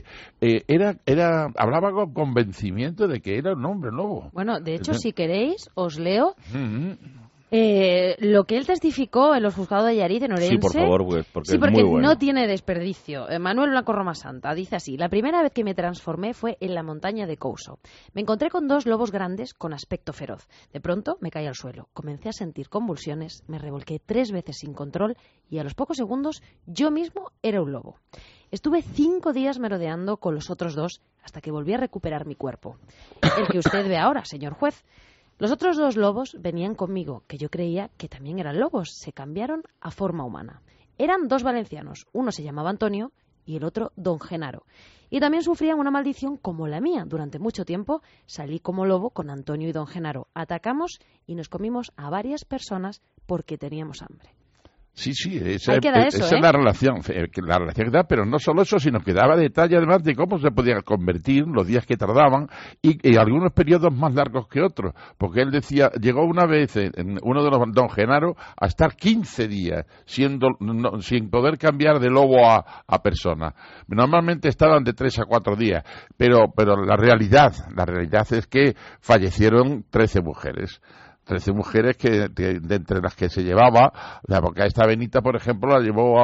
hablaba con convencimiento de que era un hombre lobo. Bueno, de hecho, si queréis, os leo lo que él testificó en los juzgados de Allariz, en Orense. Sí, por favor, porque es muy bueno. No tiene desperdicio. Manuel Blanco Romasanta dice así: la primera vez que me transformé fue en la montaña de Couso. Me encontré con 2 lobos grandes con aspecto feroz. De pronto me caí al suelo. Comencé a sentir convulsiones, me revolqué 3 veces sin control y a los pocos segundos yo mismo era un lobo. Estuve 5 días merodeando con los otros 2 hasta que volví a recuperar mi cuerpo. El que usted ve ahora, señor juez. Los otros 2 lobos venían conmigo, que yo creía que también eran lobos. Se cambiaron a forma humana. Eran 2 valencianos. Uno se llamaba Antonio y el otro Don Genaro. Y también sufrían una maldición como la mía. Durante mucho tiempo salí como lobo con Antonio y Don Genaro. Atacamos y nos comimos a varias personas porque teníamos hambre. Sí, esa es la relación que da, pero no solo eso, sino que daba detalle además de cómo se podía convertir, los días que tardaban y algunos periodos más largos que otros, porque él decía, llegó una vez en uno de los Don Genaro a estar 15 días sin poder cambiar de lobo a persona. Normalmente estaban de 3 a 4 días, pero la realidad es que fallecieron 13 mujeres. 13 mujeres que de entre las que se llevaba, porque a esta Benita, por ejemplo, la llevó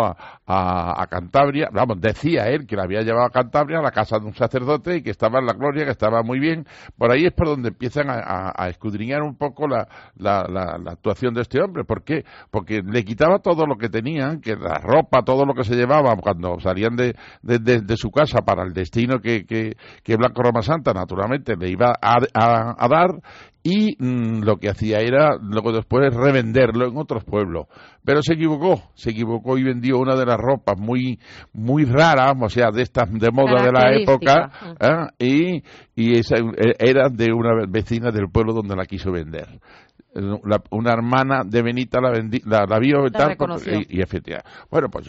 a Cantabria, decía él que la había llevado a Cantabria, a la casa de un sacerdote, y que estaba en la gloria, que estaba muy bien. Por ahí es por donde empiezan a escudriñar un poco la actuación de este hombre. ¿Por qué? Porque le quitaba todo lo que tenían, que la ropa, todo lo que se llevaban cuando salían de su casa para el destino que Blanco Romasanta naturalmente le iba a dar. Y lo que hacía era luego después revenderlo en otros pueblos. Pero se equivocó y vendió una de las ropas muy muy raras, o sea, de estas de moda de la época, y esa era de una vecina del pueblo donde la quiso vender. Una hermana de Benita la vio y tal, y efectivamente. Bueno, pues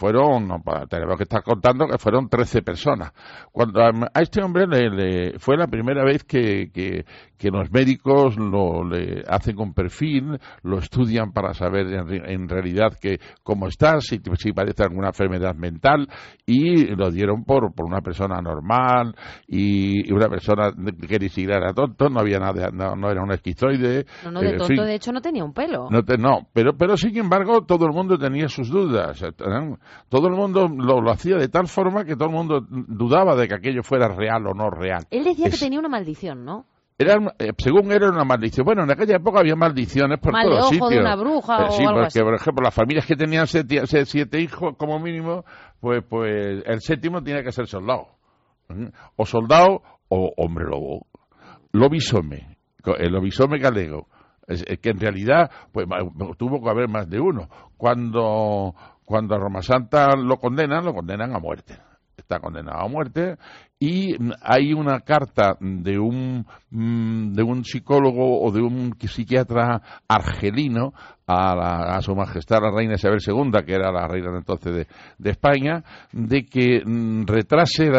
tenemos que estar contando que fueron 13 personas. Cuando a este hombre fue la primera vez que los médicos le hacen un perfil, lo estudian para saber en realidad cómo está, si parece alguna enfermedad mental, y lo dieron por una persona normal y una persona que ni siquiera era tonto, no había nada, no era un esquizoide. No de tonto, de hecho, no tenía un pelo. Pero sin embargo, todo el mundo tenía sus dudas. Todo el mundo lo hacía de tal forma que todo el mundo dudaba de que aquello fuera real o no real. Él decía que tenía una maldición, ¿no? Según era una maldición. Bueno, en aquella época había maldiciones por todos sitios. Mal de ojo de una bruja o sí, algo porque, así. por ejemplo, las familias que tenían 7 hijos como mínimo, pues el séptimo tenía que ser soldado. O soldado o hombre lobo. Lobisome, el lobisome galego. Que en realidad pues tuvo que haber más de uno. Cuando a Romasanta lo condenan a muerte. Está condenado a muerte y hay una carta de un psicólogo o de un psiquiatra argelino a su majestad la reina Isabel II, que era la reina entonces de España, de que retrase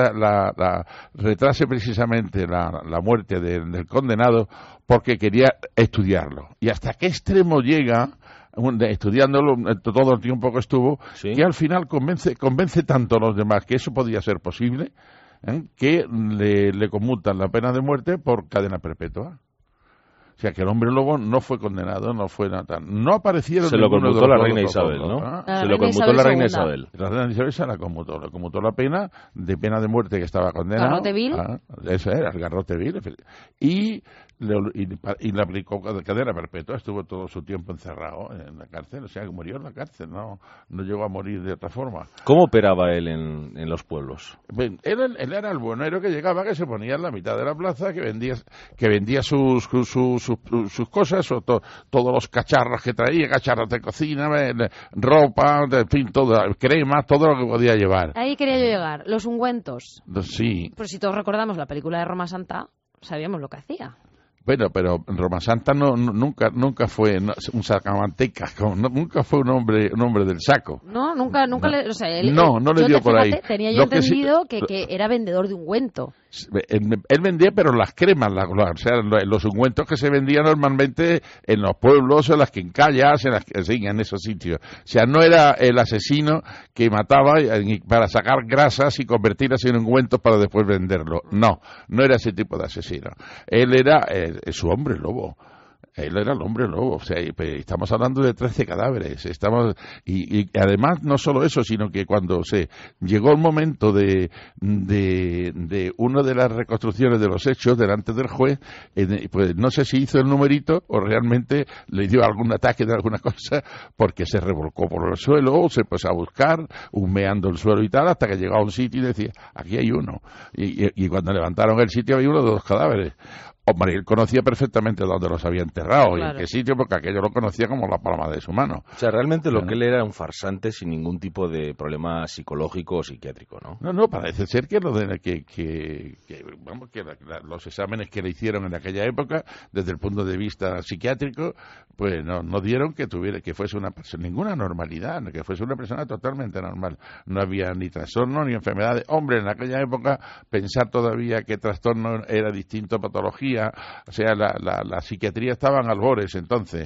precisamente la muerte del condenado porque quería estudiarlo. ¿Y hasta qué extremo llega? Estudiándolo todo el tiempo que estuvo, que al final convence tanto a los demás que eso podía ser posible, que le conmutan la pena de muerte por cadena perpetua. O sea, que el hombre lobo no fue condenado, no fue nada. No aparecieron... Se lo conmutó la reina Isabel, ¿no? Se lo conmutó la reina Isabel. La reina Isabel se la conmutó. Le conmutó la pena de muerte que estaba condenado. ¿Garrote vil? Ese era, el garrote vil. Y le aplicó cadena perpetua. Estuvo todo su tiempo encerrado en la cárcel. O sea, que murió en la cárcel. No llegó a morir de otra forma. ¿Cómo operaba él en los pueblos? Él era el buenero que llegaba, que se ponía en la mitad de la plaza, que vendía sus cosas, o todos los cacharros que traía, cacharros de cocina, ropa, en fin, crema, todo lo que podía llevar. Ahí quería yo llegar. Los ungüentos. Sí. Pues si todos recordamos la película de Roma Santa, sabíamos lo que hacía. Bueno, pero Roma Santa nunca fue un sacamantecas, nunca fue un hombre del saco. No, nunca no. No le dio por ahí. Tenía yo entendido que era vendedor de ungüento. Él vendía, pero las cremas, o sea, los ungüentos que se vendían normalmente en los pueblos, en las quincallas, en esos sitios. O sea, no era el asesino que mataba para sacar grasas y convertirlas en ungüentos para después venderlo. No era ese tipo de asesino. Él era su hombre lobo. Él era el hombre lobo, o sea, estamos hablando de 13 cadáveres, y además no solo eso, sino que cuando llegó el momento de una de las reconstrucciones de los hechos delante del juez, pues no sé si hizo el numerito o realmente le dio algún ataque de alguna cosa, porque se revolcó por el suelo, se puso a buscar, humeando el suelo y tal, hasta que llegó a un sitio y decía, aquí hay uno, y cuando levantaron el sitio había uno de los cadáveres. Hombre, él conocía perfectamente dónde los había enterrado y en qué sitio, porque aquello lo conocía como la palma de su mano. O sea, realmente lo que él era un farsante sin ningún tipo de problema psicológico o psiquiátrico, ¿no? No, parece ser que los exámenes que le hicieron en aquella época, desde el punto de vista psiquiátrico, pues no dieron que fuese una persona, ninguna normalidad, que fuese una persona totalmente normal. No había ni trastorno ni enfermedades. Hombre, en aquella época pensar todavía que trastorno era distinto a patología. O sea, la psiquiatría estaba en albores entonces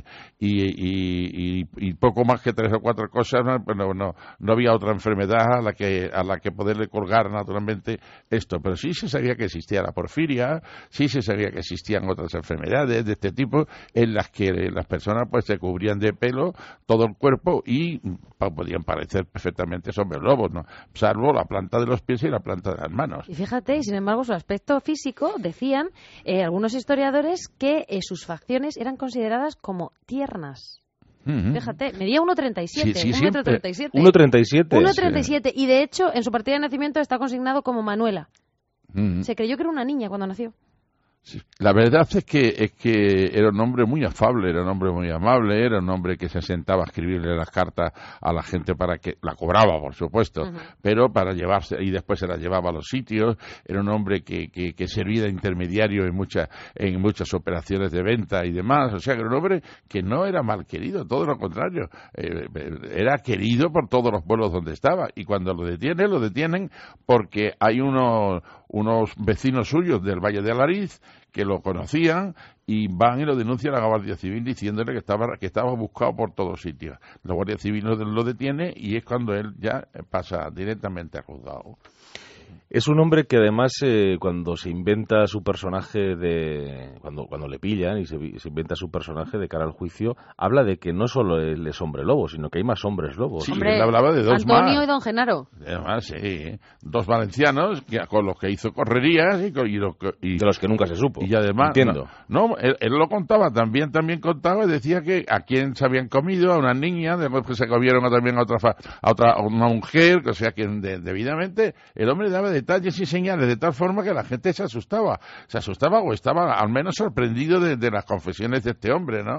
y poco más que 3 o 4 cosas, no había otra enfermedad a la que poderle colgar naturalmente esto, pero sí se sabía que existía la porfiria, sí se sabía que existían otras enfermedades de este tipo en las que las personas pues se cubrían de pelo todo el cuerpo y podían parecer perfectamente hombres lobos, ¿no? Salvo la planta de los pies y la planta de las manos. Y fíjate, sin embargo, su aspecto físico, decían algunos historiadores que sus facciones eran consideradas como tiernas. Fíjate, medía 1,37. Sí, 1,37. 1,37. 1,37. Y de hecho, en su partida de nacimiento está consignado como Manuela. Se creyó que era una niña cuando nació. Sí. La verdad es que era un hombre muy afable, era un hombre muy amable, era un hombre que se sentaba a escribirle las cartas a la gente para que la cobraba, por supuesto, pero para llevarse y después se las llevaba a los sitios. Era un hombre que servía de intermediario en muchas operaciones de venta y demás. O sea, que era un hombre que no era mal querido, todo lo contrario, era querido por todos los pueblos donde estaba. Y cuando lo detienen porque hay unos vecinos suyos del Valle de Alariz que lo conocían y van y lo denuncian a la Guardia Civil diciéndole que estaba buscado por todos sitios. La Guardia Civil lo detiene y es cuando él ya pasa directamente al juzgado. Es un hombre que además cuando se inventa su personaje cuando le pillan y se inventa su personaje de cara al juicio, habla de que no solo él es hombre lobo, sino que hay más hombres lobos. Sí, Hombre, él hablaba de dos Antonio más. y don Genaro. Además, sí, 2 valencianos con los que hizo correrías y de los que nunca se supo. Y además, entiendo. No, él lo contaba, también contaba y decía que a quién se habían comido, a una niña, después que se comieron también a una mujer, o sea que debidamente el hombre daba detalles y señales de tal forma que la gente se asustaba o estaba al menos sorprendido de las confesiones de este hombre, ¿no?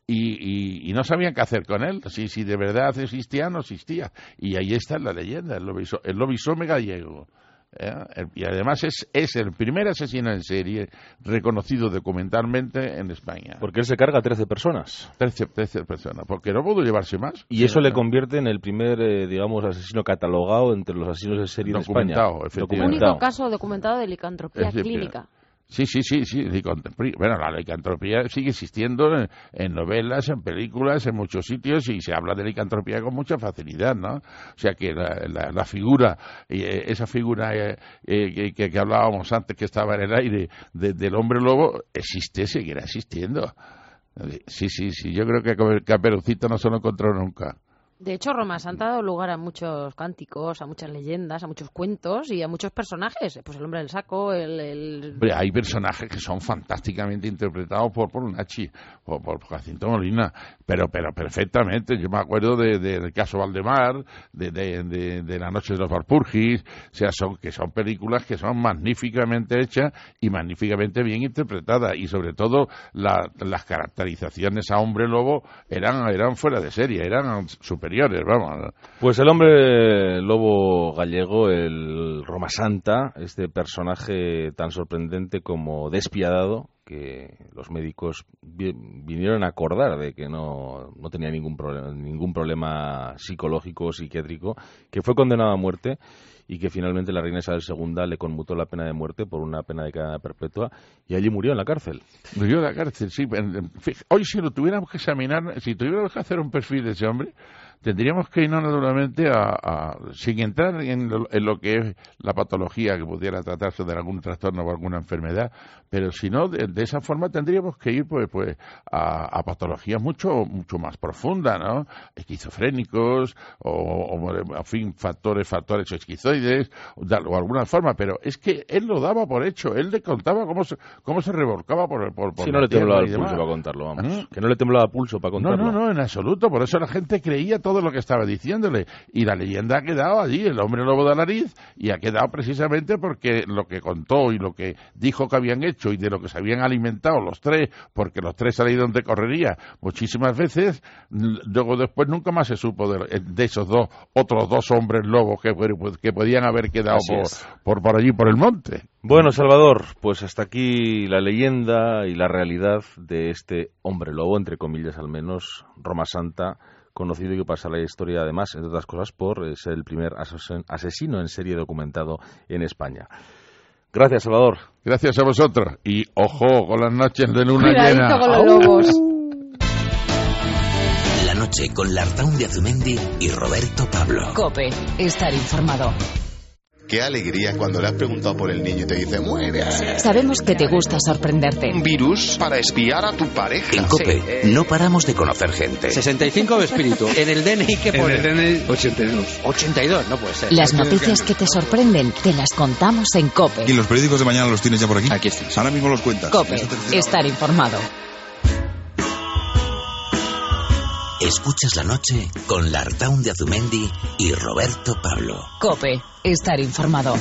Y no sabían qué hacer con él, si de verdad existía o no existía. Y ahí está la leyenda, el lobisome gallego. Y además es el primer asesino en serie reconocido documentalmente en España. Porque él se carga a 13 personas. 13 personas, porque no pudo llevarse más. Y eso le convierte en el primer, asesino catalogado entre los asesinos en serie en España. Único caso documentado de licantropía clínica. Sí. Bueno, la licantropía sigue existiendo en novelas, en películas, en muchos sitios, y se habla de licantropía con mucha facilidad, ¿no? O sea que la figura, esa figura que hablábamos antes, que estaba en el aire, del hombre lobo, seguirá existiendo. Sí, yo creo que Caperucita no se lo encontró nunca. De hecho, Roma Santa ha dado lugar a muchos cánticos, a muchas leyendas, a muchos cuentos y a muchos personajes. Pues el hombre del saco, Hombre, hay personajes que son fantásticamente interpretados por Nachi, por Jacinto Molina, pero perfectamente. Yo me acuerdo del caso Valdemar, de La noche de los Valpurgis, o sea, son películas que son magníficamente hechas y magníficamente bien interpretadas, y sobre todo las caracterizaciones a hombre lobo eran fuera de serie, eran superiores. Vamos. Pues el hombre lobo gallego, el Roma Santa, este personaje tan sorprendente como despiadado, que los médicos vinieron a acordar de que no tenía ningún problema psicológico o psiquiátrico, que fue condenado a muerte y que finalmente la reina Isabel II le conmutó la pena de muerte por una pena de cadena perpetua, y allí murió en la cárcel. Murió en la cárcel, sí. Hoy, si lo tuviéramos que examinar, si tuviéramos que hacer un perfil de ese hombre, tendríamos que irnos naturalmente sin entrar en lo que es la patología, que pudiera tratarse de algún trastorno o alguna enfermedad, pero si no, de esa forma tendríamos que ir pues a patologías mucho más profundas, ¿no? Esquizofrénicos o en fin, factores esquizoides o alguna forma, pero es que él lo daba por hecho, él le contaba cómo se revolcaba por si no le temblaba el pulso para contarlo, vamos. Que no le temblaba el pulso para contarlo. No, en absoluto, por eso la gente creía todo lo que estaba diciéndole, y la leyenda ha quedado allí, el hombre lobo de Alariz, y ha quedado precisamente porque lo que contó y lo que dijo que habían hecho y de lo que se habían alimentado los tres, porque los tres salieron de correría muchísimas veces, luego después nunca más se supo de esos otros dos hombres lobos que podían haber quedado por allí, por el monte. Bueno, Salvador, pues hasta aquí la leyenda y la realidad de este hombre lobo, entre comillas al menos, Roma Santa, conocido y que pasa la historia, además, entre otras cosas, por ser el primer asesino en serie documentado en España. Gracias, Salvador. Gracias a vosotros. Y ojo con las noches de luna llena. Cuidadito con los lobos. La noche con Lartaun de Azumendi y Roberto Pablo. COPE. Estar informado. Qué alegría cuando le has preguntado por el niño y te dice muy bien. Sabemos que te gusta sorprenderte. Un virus para espiar a tu pareja. En COPE no paramos de conocer gente. 65 de espíritu. En el DNI, ¿qué pone? En el DNI, 82. 82, no puede ser. Las noticias que te sorprenden te las contamos en COPE. ¿Y los periódicos de mañana los tienes ya por aquí? Aquí estás. Ahora mismo los cuentas. COPE. Estar informado. Escuchas la noche con Lartaun de Azumendi y Roberto Pablo. COPE. Estar informado.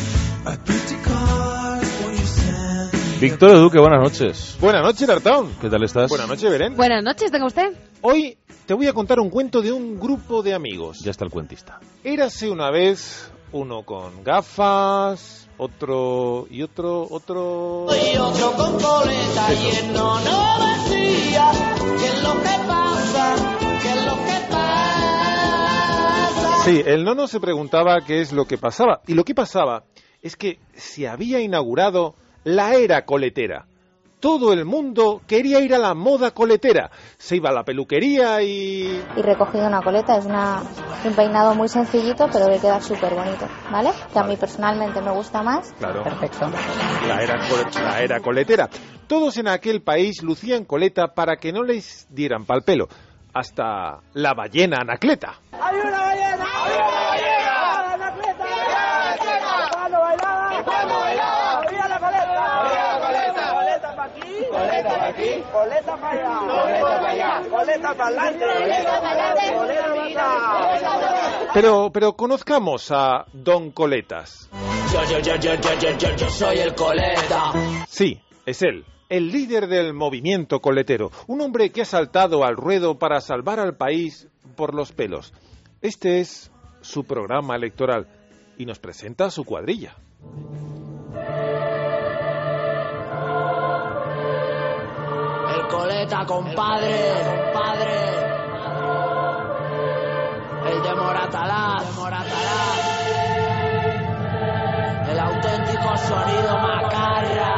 Víctor Duque, buenas noches. Buenas noches, Lartaun. ¿Qué tal estás? Buenas noches, Belén. Buenas noches, ¿tenga usted? Hoy te voy a contar un cuento de un grupo de amigos. Ya está el cuentista. Érase una vez uno con gafas, otro y otro. Y otro con coleta y el no decía qué es lo que pasa, qué es lo que pasa. Sí, el nono se preguntaba qué es lo que pasaba. Y lo que pasaba es que se había inaugurado la era coletera. Todo el mundo quería ir a la moda coletera. Se iba a la peluquería y recogido una coleta es una Un peinado muy sencillito, pero que queda súper bonito, ¿vale? Que a mí personalmente me gusta más. Claro. Perfecto. La era coletera. Todos en aquel país lucían coleta para que no les dieran pal pelo. Hasta la ballena Anacleta. ¡Hay una ballena! ¡Hay una ballena! ¡Anacleta! ¿Cuándo bailaba? ¿Cuándo bailaba? ¡Había la coleta! ¡Había la coleta! ¡Coleta para aquí! ¡Coleta para aquí! ¡Coleta para allá! ¡Coleta para allá! ¡Coleta para adelante! ¡Coleta para adelante! ¡Coleta para acá! Pero conozcamos a Don Coletas. Yo soy el coleta. Sí, es él. El líder del movimiento coletero, un hombre que ha saltado al ruedo para salvar al país por los pelos. Este es su programa electoral y nos presenta a su cuadrilla. El coleta, compadre. El de Moratalaz. El auténtico sonido macarra.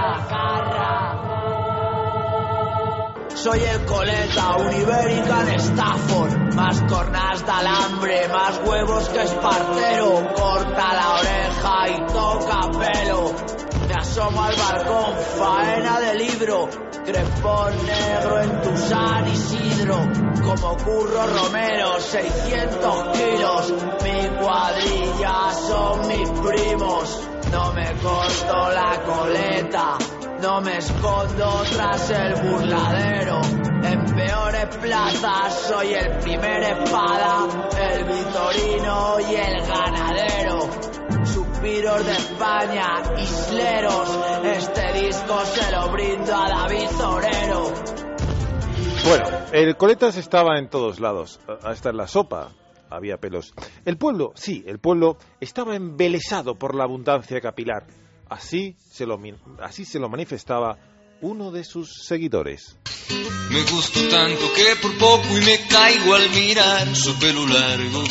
Soy el coleta, un Iberican Stafford. Más cornas de alambre, más huevos que espartero. Corta la oreja y toca pelo. Me asomo al balcón, faena de libro. Crepón negro en tu San Isidro. Como Curro Romero, 600 kilos. Mi cuadrilla son mis primos. No me corto la coleta. No me escondo tras el burladero. En peores plazas soy el primer espada, el vitorino y el ganadero. Suspiros de España, isleros. Este disco se lo brindo a David Zorero. Bueno, el Coletas estaba en todos lados, hasta en la sopa había pelos. El pueblo estaba embelesado por la abundancia capilar. Así se lo manifestaba uno de sus seguidores. Me gusto tanto que por poco y me caigo al mirar su pelo largo.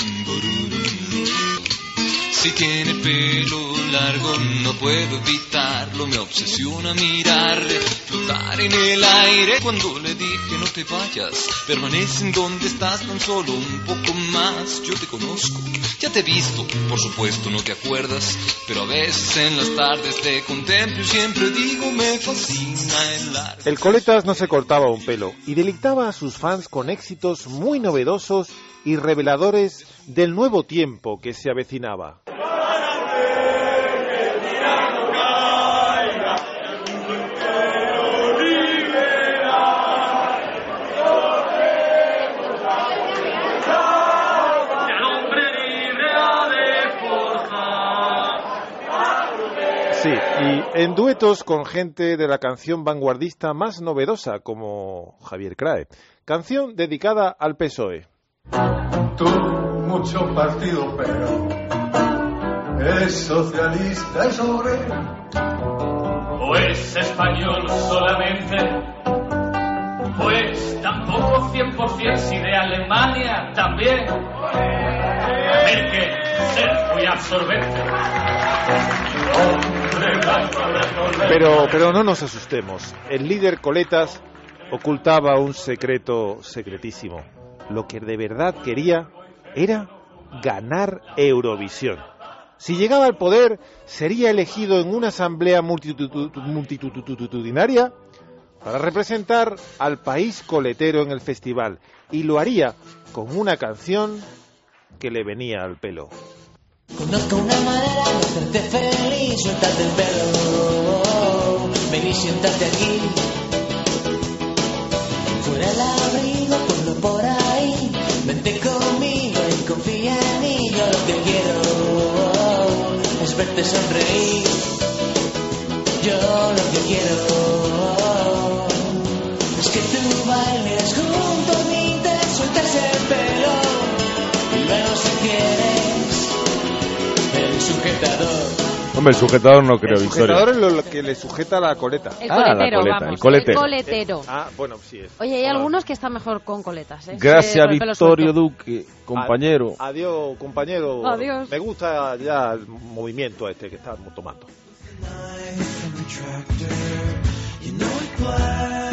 Si tiene pelo largo no puedo evitarlo, me obsesiona mirarle flotar en el aire. Cuando le dije no te vayas, permanece en donde estás tan solo un poco más. Yo te conozco, ya te he visto, por supuesto no te acuerdas, pero a veces en las tardes te contemplo y siempre digo me fascina el arte. El Coletas no se cortaba un pelo y deleitaba a sus fans con éxitos muy novedosos y reveladores del nuevo tiempo que se avecinaba. Sí, y en duetos con gente de la canción vanguardista más novedosa como Javier Crae, canción dedicada al PSOE. Tú, mucho partido, pero es socialista, es obrero. ¿O es español solamente? Pues tampoco 100% si de Alemania también. Merkel, ser muy absorbente. Pero no nos asustemos. El líder Coletas ocultaba un secreto secretísimo. Lo que de verdad quería era ganar Eurovisión. Si llegaba al poder, sería elegido en una asamblea multitudinaria para representar al país coletero en el festival. Y lo haría con una canción que le venía al pelo. Conozco una manera de hacerte feliz, suéltate el pelo, ven y siéntate aquí. Fuera el abrigo, ponlo por ahí, vente conmigo y confía en mí. Yo lo que quiero es verte sonreír. Yo lo que quiero es que tú bailes junto a mí, te sueltes el pelo y luego si quieres el sujetador. Hombre, el sujetador no creo, Victoria. El sujetador es lo que le sujeta la coleta. El coletero, la coleta, vamos. el coletero. El coletero. Bueno, sí es. Oye, hay algunos que están mejor con coletas, ¿eh? Gracias, con el pelo Victorio suelto. Duque, compañero. Adiós, compañero. Adiós. Me gusta ya el movimiento este que estamos tomando. You know it quite